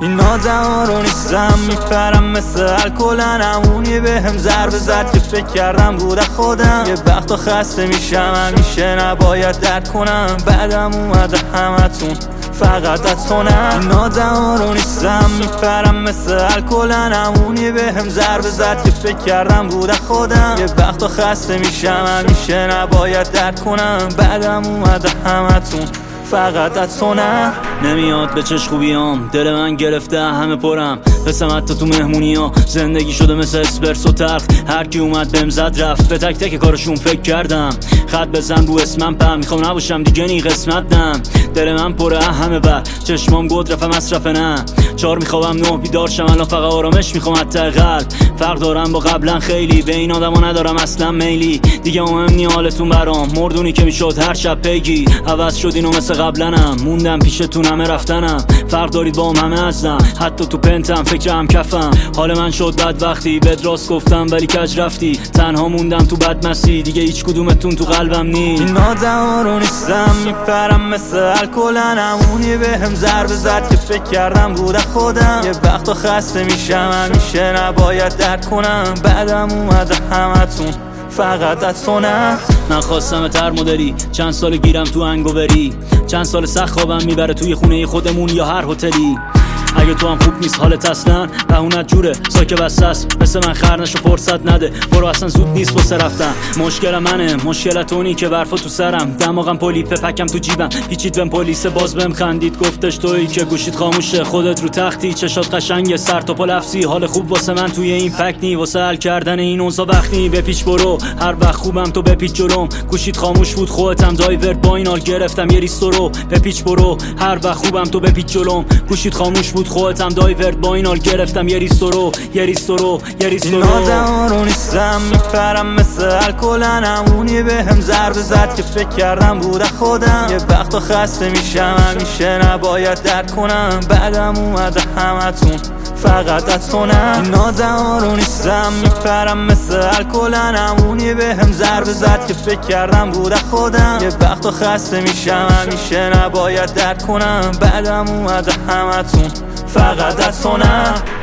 این آدما رو نیستم میپرم مثل الکلن، همونی بهم ضربه زد که فکر کردم بود خودم. یه وقتا خسته میشم همیشه نباید درد کنم، بعدم اومده همتون فقط از تو نه. این آدما رو نیستم میپرم مثل الکلن، همونی بهم ضربه زد که فکر کردم بود خودم. یه وقتا خسته میشم همیشه نباید درد کنم، بعدم اومده همتون فقط از تو نه. نمیاد به چش خوبیام، دل من گرفته همه پرم، قسم حتی تو مهمونی ها زندگی شده مثل اسپرسو تلخ. هر کی اومد بهم زد رفت، به تک تک کارشون فکر کردم. خط بزن رو اسمم پم، میخوام نباشم دیگه نی قسمت نم. دل من پره همه بر چشمام گود رفم مصرف نه. 4 میخوام 9 بیدار شم، الان فقط آرامش میخوام حتی قلب. فرق دارم با قبلا خیلی، به این آدما ندارم اصلا میلی. دیگه مهم نی حالتون برام، مردونی که میشد هر شب پیگی. عوض شدین و مثل قبلنم، موندم پیشتون همه رفتنم. فرق دارید با همه ازم، حتی تو پنتم فکرم کفم. حال من شد بد وقتی بهت راست گفتم ولی کج رفتی. تنها موندم تو بدمستی، دیگه هیچ کدومتون تو قلبم نی. این آدما رو نیستم میپرم مثل الکلن، همونی بهم ضربه زد که فکر کردم بود خودم. یه وقتا خسته میشم همیشه نباید درد کنم، بعدم اومده همتون فقط از تو نه. من خواستم تر مدری، چند سال گیرم تو انگوبری، چند سال سخت خوابم میبره توی خونه خودمون یا هر هتلی. اگه تو هم خوب نیست حالت اصلا بهونت جوره، ساکه بسته است مثل من خرنشو فرصت نده. برو اصلا زود نیست واسه رفتن، مشکل منه مشکلت اونی که برفا تو سرم. دماغم پلیپه پکم تو جیبم، پیچید بهم پلیس باز بهم خندید. گفتش تویی که گوشید خاموشه، خودت رو تختی چشات قشنگه سر تا پا لفظی. حال خوب واسه من توی این پک نی، واسه حل کردن این اوضاع وقت نی. بپیچ برو هر وقت خوبم تو بپیچ جلوم، گوشید خاموش بود خودتم دایورت با این حال گرفتم یه ریستورو. بپیچ برو هر وقت خوبم تو بپیچ جلوم، گوشید خاموش بود خودتم دایورت با این حال گرفتم یه ریستورو. این آدما رو نیستم میپرم مثل الکلن، همونی بهم ضربه زد که فکر کردم بود خودم. یه وقتا خسته میشم همیشه نباید درد کنم، بعدم اومده همتون فقط از تو نه. این آدما رو نیستم میپرم مثل الکلن، همونی بهم ضربه زد که فکر کردم بود خودم. یه وقتا خسته میشم همیشه نباید درد کنم، بعدم اومده همتون فقط از تو نه.